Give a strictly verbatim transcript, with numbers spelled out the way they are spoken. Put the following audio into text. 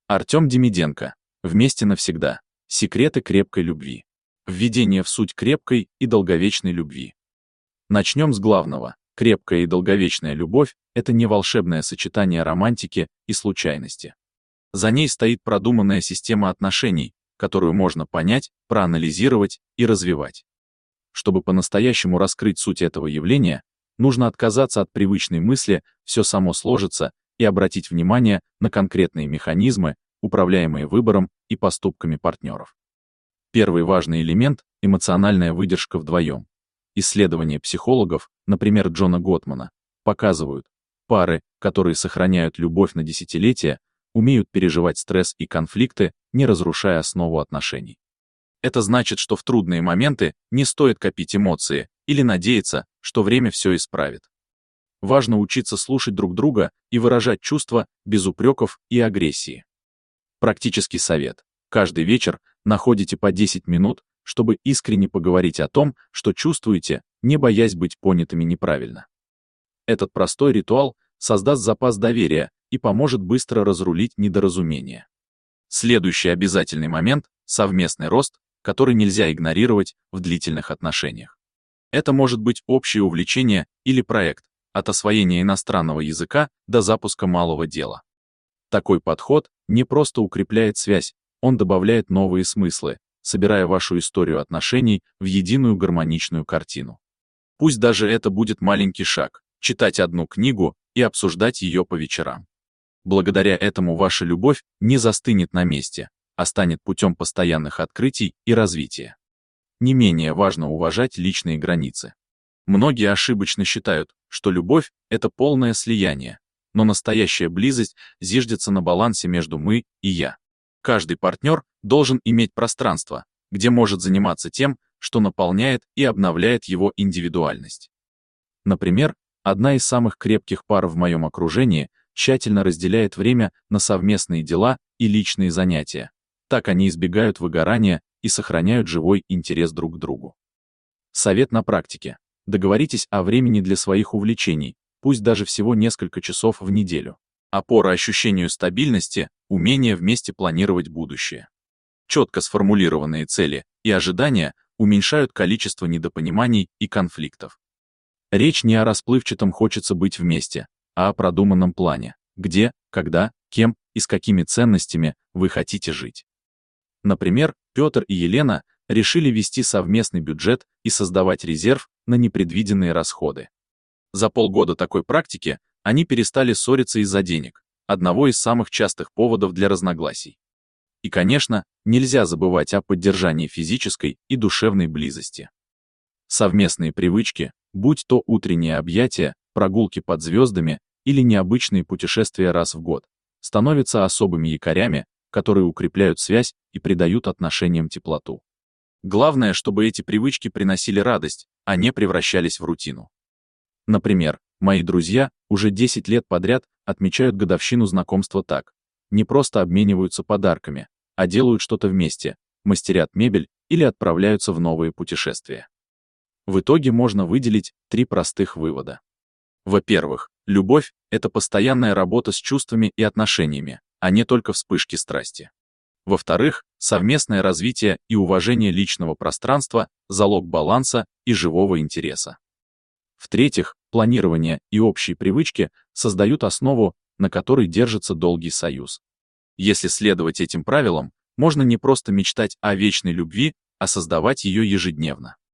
Артем Демиденко. Вместе навсегда. Секреты крепкой любви. Введение в суть крепкой и долговечной любви. Начнем с главного. Крепкая и долговечная любовь – это не волшебное сочетание романтики и случайности. За ней стоит продуманная система отношений, которую можно понять, проанализировать и развивать. Чтобы по-настоящему раскрыть суть этого явления, нужно отказаться от привычной мысли «все само сложится» и обратить внимание на конкретные механизмы, управляемые выбором и поступками партнеров. Первый важный элемент – эмоциональная выдержка вдвоем. Исследования психологов, например, Джона Готмана, показывают, пары, которые сохраняют любовь на десятилетия, умеют переживать стресс и конфликты, не разрушая основу отношений. Это значит, что в трудные моменты не стоит копить эмоции или надеяться, что время все исправит. Важно учиться слушать друг друга и выражать чувства без упреков и агрессии. Практический совет. Каждый вечер находите по десять минут, чтобы искренне поговорить о том, что чувствуете, не боясь быть понятыми неправильно. Этот простой ритуал создаст запас доверия и поможет быстро разрулить недоразумения. Следующий обязательный момент – совместный рост, который нельзя игнорировать в длительных отношениях. Это может быть общее увлечение или проект, от освоения иностранного языка до запуска малого дела. Такой подход не просто укрепляет связь, он добавляет новые смыслы, собирая вашу историю отношений в единую гармоничную картину. Пусть даже это будет маленький шаг – читать одну книгу и обсуждать ее по вечерам. Благодаря этому ваша любовь не застынет на месте, а станет путем постоянных открытий и развития. Не менее важно уважать личные границы. Многие ошибочно считают, что любовь – это полное слияние, но настоящая близость зиждется на балансе между «мы» и «я». Каждый партнер должен иметь пространство, где может заниматься тем, что наполняет и обновляет его индивидуальность. Например, одна из самых крепких пар в моем окружении тщательно разделяет время на совместные дела и личные занятия. Так они избегают выгорания и сохраняют живой интерес друг к другу. Совет на практике. Договоритесь о времени для своих увлечений, пусть даже всего несколько часов в неделю. Опора ощущению стабильности, умение вместе планировать будущее. Четко сформулированные цели и ожидания уменьшают количество недопониманий и конфликтов. Речь не о расплывчатом «хочется быть вместе», а о продуманном плане, где, когда, кем и с какими ценностями вы хотите жить. Например, Петр и Елена решили вести совместный бюджет и создавать резерв на непредвиденные расходы. За полгода такой практики они перестали ссориться из-за денег, одного из самых частых поводов для разногласий. И, конечно, нельзя забывать о поддержании физической и душевной близости. Совместные привычки, будь то утренние объятия, прогулки под звездами или необычные путешествия раз в год, становятся особыми якорями, которые укрепляют связь и придают отношениям теплоту. Главное, чтобы эти привычки приносили радость, а не превращались в рутину. Например, мои друзья уже десять лет подряд отмечают годовщину знакомства так. Не просто обмениваются подарками, а делают что-то вместе, мастерят мебель или отправляются в новые путешествия. В итоге можно выделить три простых вывода. Во-первых, любовь – это постоянная работа с чувствами и отношениями, а не только вспышки страсти. Во-вторых, совместное развитие и уважение личного пространства – залог баланса и живого интереса. В-третьих, планирование и общие привычки создают основу, на которой держится долгий союз. Если следовать этим правилам, можно не просто мечтать о вечной любви, а создавать ее ежедневно.